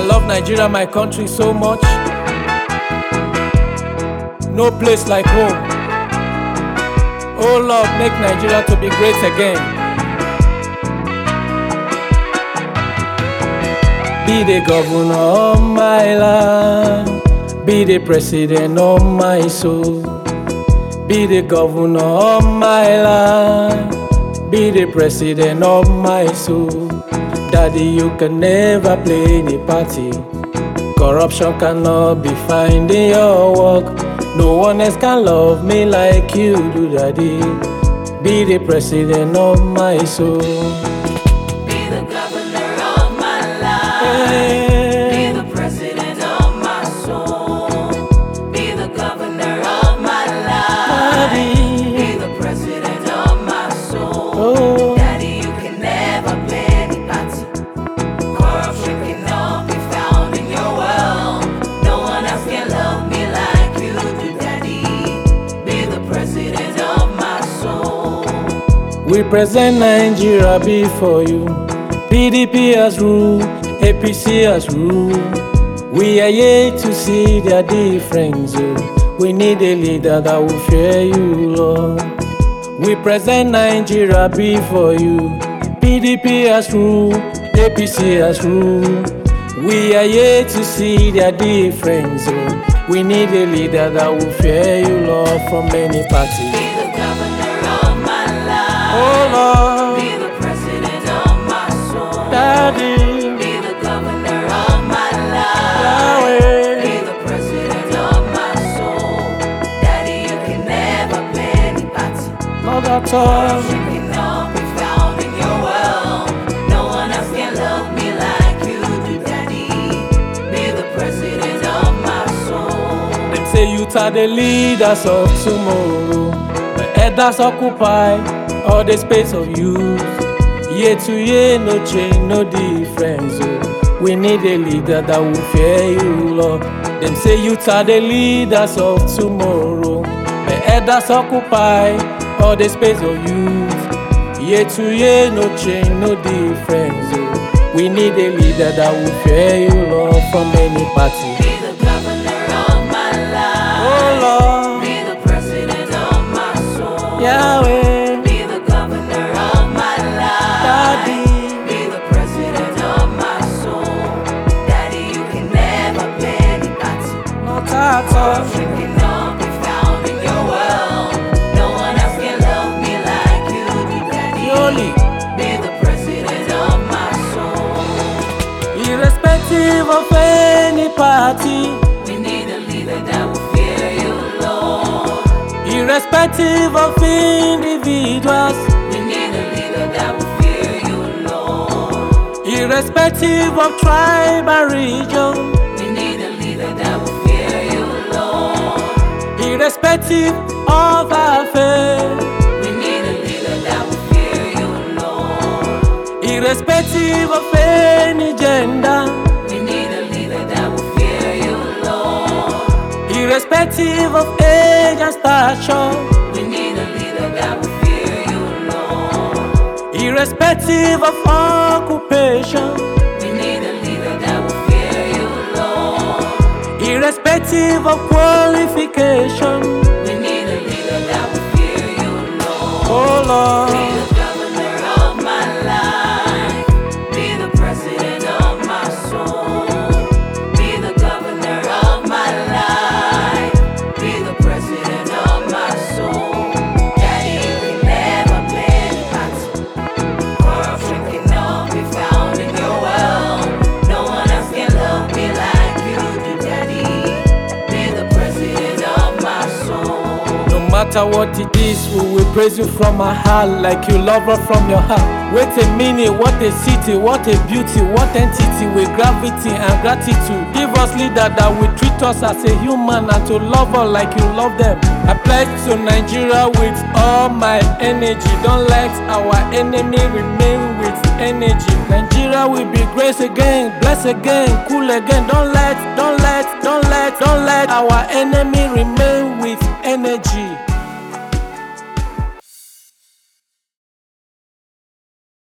love Nigeria, my country, so much. No place like home. Oh Lord, make Nigeria to be great again. Be the governor of my land, be the president of my soul. Be the governor of my land, be the president of my soul. Daddy, you can never play any party. Corruption cannot be found in your work. No one else can love me like you do, Daddy. Be the president of my soul. Be the governor of my life. Be the president of my soul. Be the governor of my life. Be the president of my soul. Daddy, you can never play any party. Corruption cannot be found in your world. No one else can love me like you do, Daddy. Be the president of my soul. We present Nigeria before you. PDP has ruled, APC has ruled. We are yet to see their difference. We need a leader that will fear you, Lord. We present Nigeria before you. PDP has ruled, APC has ruled. We are yet to see their difference. We need a leader that will fear you, Lord, from any party. Be the governor of my life. Oh Lord, Be the president of my soul. Daddy, Be the governor of my life. Yahweh. Be the president of my soul. Daddy, you can never play any party. Not at all. You cannot be found in your world. No one else can love me like you do, Daddy. Be the president of my soul. Them say youth are the leaders of tomorrow. The elders occupy all the space of youth. Year to year, no change, no difference. We need a leader that will fear you, Lord. Them say youth are the leaders of tomorrow. The elders occupy all the space of youth. Year to year, no change, no difference. We need a leader that will fear you, Lord, from any party. Be the governor of my life. Oh Lord, Be the president of my soul. Yahweh, Be the governor of my life. Daddy. Be the president of my soul. Daddy, you can never play any party. Not at all. You cannot be found in your world. No one else can love me like you do, Daddy. Yoli. Be the president of my soul. Irrespective of any party, We need a leader that will fear you, Lord. irrespective of individuals, We need a leader that will fear you, Lord. irrespective of tribe and region, We need a leader that will fear you, Lord. irrespective of our faith, We need a leader that will fear you, Lord. irrespective of any gender, We need a leader that will fear you, Lord. irrespective of age and stature, We need a leader that will fear you, Lord. irrespective of occupation, We need a leader that will fear you, Lord. irrespective of qualification. We need a leader that will fear you, Lord. Oh Be Lord, the governor of my life. Be the president of my soul. Be the governor of my life. Be the president of my soul. Daddy, you can never play any party. Corruption cannot be found in your world. No one else can love me like you do, Daddy. Be the president of my soul. no matter what it is, we will praise you from our heart like you love us from your heart. Wait a minute, what a city, what a beauty, what entity with gravity and gratitude. Give us leader that will treat us as a human and to love us like you love them. I pledge to Nigeria with all my energy. Don't let our enemy remain with energy. Nigeria will be great again, blessed again, cool again. Don't let our enemy remain with energy.